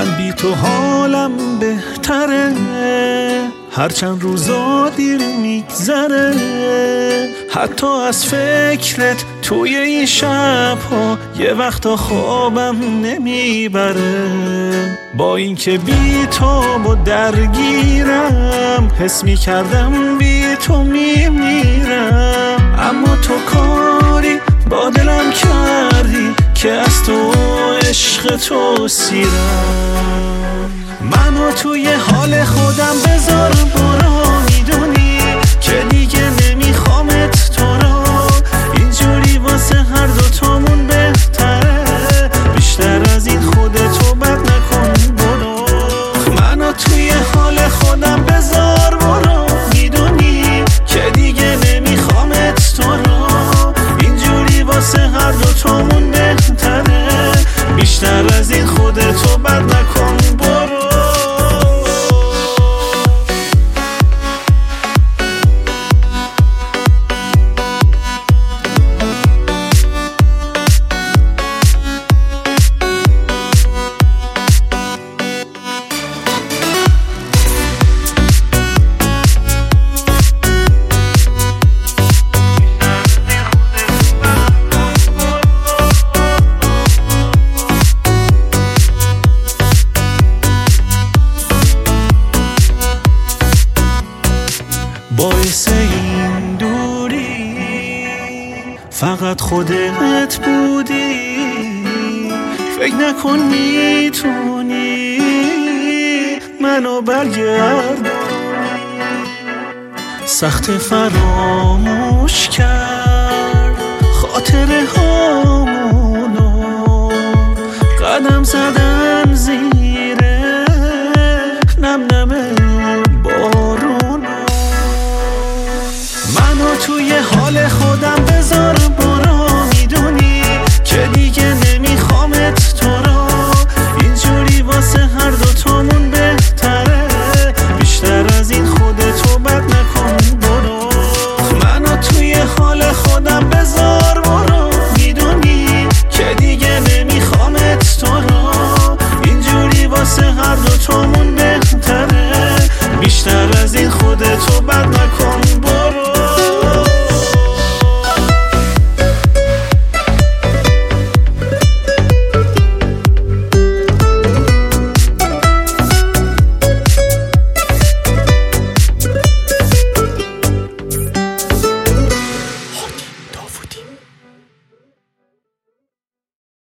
من بی تو حالم بهتره، هرچند روزا دیر میگذره، حتی از فکرت توی این شبها یه وقتا خوابم نمیبره. با اینکه بی تو با درگیرم، حس میکردم بی تو میمیرم، اما تو کاری با دلم کردی که از تو عشق تو سیرم. منو توی حال خودم بذار برو، میدونی که دیگه نمیخوامت تو رو، اینجوری واسه هر دوتامون بهتره، بیشتر از این خودتو بد نکن برو. منو توی حال خودم بذار برو، میدونی که دیگه نمیخوامت تو رو، اینجوری واسه هر دوتامون بهتره، بیشتر از این خودتو بد نکن برو. باعث این دوری فقط خودت بودی، فکر نکن میتونی منو برگردونی. سخت فراموش کرد خاطره هامونو، قدم زدم